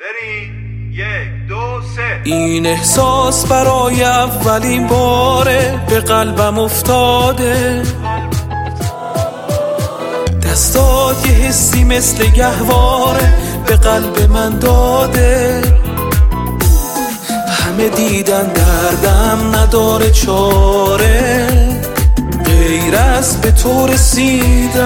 این احساس برای اولین باره به قلبم افتاده، دستات یه حسی مثل گهواره به قلب من داده. همه دیدن دردم نداره چاره غیر از به تو رسیدن،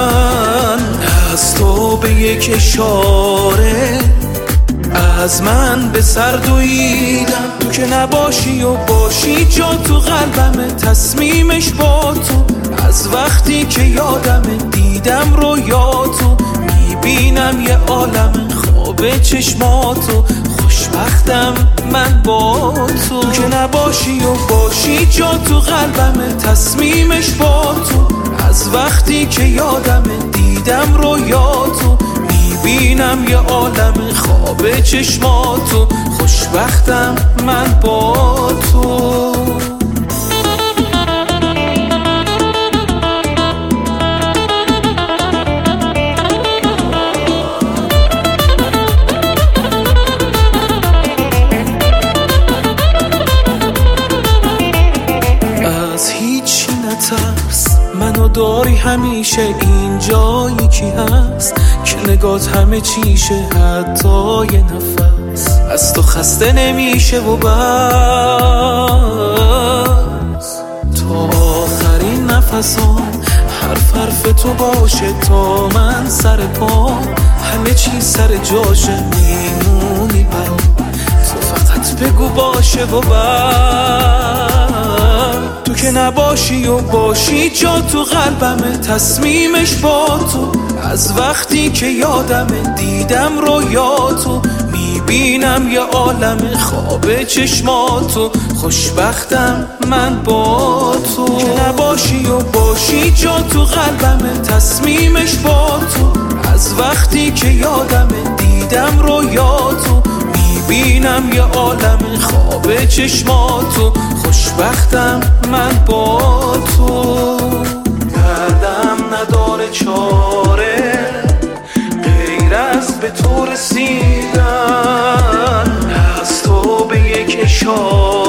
از تو به یک اشاره از من به سر دویدم. تو که نباشی و باشی جا تو قلبمه، تصمیمش با تو از وقتی که یادمه. دیدم رویاتو میبینم یه عالم خواب چشماتو، خوشبختم من با تو. تو که نباشی و باشی جا تو قلبمه، تصمیمش با تو از وقتی که یادمه. دیدم رویاتو میبینم یه عالم خواب چشماتو، خوشبختم من با تو. از هیچی نترس، منو داری همیشه اینجایی کی هست که نگات همه چیشه، حتی یه نفس از تو خسته نمیشه و بس تا آخرین نفسام حرف تو باشه تا من سر پا، همه چی سر جاشه میمونی برام، تو فقط بگو باشه و بس. تو که نباشی و باشی جا تو قلبمه، تصمیمش با تو از وقتی که یادمه. دیدم رویاتو میبینم یه عالم خواب چشماتو، خوشبختم من با تو. که نباشی و باشی جا تو قلبمه، تصمیمش با تو از وقتی که یادمه. دیدم رویاتو میبینم یه عالم خواب چشماتو، خوشبختم من با تو. دردم نداره چاره غیر از به تو رسیدن، از تو به یک اشاره